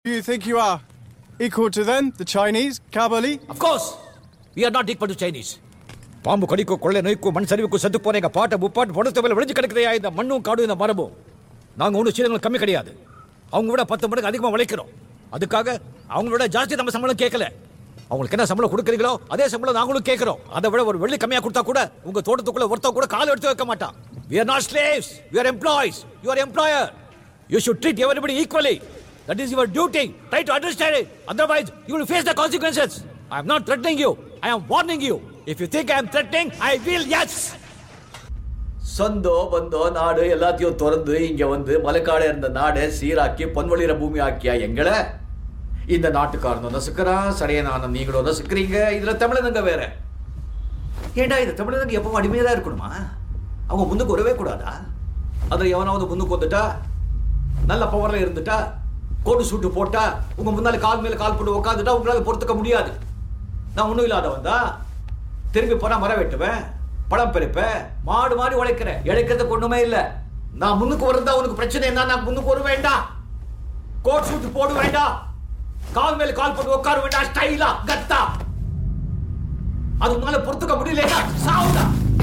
Do you think you are equal to them, the Chinese, Kabali? Of course, we are not equal to Chinese. பாம்பு கடிக்கோ கொள்ளை நோய்க்கோ மண் சரிவுக்கோ செத்து போன எங்க பாட்டை முப்பாட்டு பொண்ணு மேல விளைஞ்சு கிடக்குதையா இந்த மண்ணும் காடும் இந்த மரமும். நாங்க ஒன்றும் சீரங்கள் கம்மி கிடையாது. அவங்க விட 10 மடங்கு அதிகமாக உழைக்கிறோம். அதுக்காக அவங்களோட ஜாஸ்தி நம்ம சம்பளம் கேட்கல. அவங்களுக்கு என்ன சம்பளம் கொடுக்குறீங்களோ அதே சம்பளம் நாங்களும் கேட்கிறோம். அதை விட ஒரு வெள்ளி கம்மியா கொடுத்தா கூட உங்க தோட்டத்துக்குள்ள ஒருத்தர் கூட கால் எடுத்து வைக்க மாட்டான். We are not slaves. We are employees. You are employer. You should treat everybody equally. That is your duty. Try to understand it. Otherwise, you will face the consequences. I am not threatening you. I am warning you. If you think I am threatening, I will, yes. சொந்தோ பந்தோ நாடு எல்லாத்தையும் திறந்து இங்க வந்து மலைக்காடு இருந்த நாடை சீராக்கி பொன்வழிற பூமி ஆக்கியா எங்களை இந்த நாட்டுக்காரனும் நசுக்கிறான், சடையனான நீங்களும் நசுக்கிறீங்க. இதுல தமிழனுங்க வேற. ஏண்டா இந்த தமிழனுங்க எப்பவும் அடிமையா இருக்கணுமா? அவங்க முன்னுக்கு வரவே கூடாதா? அதுல எவனாவது முன்னுக்கு வந்துட்டா, நல்ல பவர்ல இருந்துட்டா, கோடு சூட்டு போட்டா, உங்க முன்னால கால் மேல கால் போட்டு உட்காந்துட்டா உங்களால பொறுத்துக்க முடியாது. நான் ஒண்ணும் இல்லாதவன் தான். திரும்பி போனா மரம் வெட்டுவேன், பழம் பறிப்பேன், மாடு மாடி உழைக்கிறேன். இழைக்கிறதுக்கு ஒண்ணுமே இல்ல. நான் முன்னுக்கு வரதா உனக்கு பிரச்சனை என்ன? நான் முன்னுக்கு வர வேண்டாம், கோட் சூட்டு போட வேண்டாம், கால் மேல கால் போட்டு உட்கார வேண்டாம், ஸ்டைலா கத்தா. அது உங்களால பொறுத்துக்க முடியல, சாவுடா.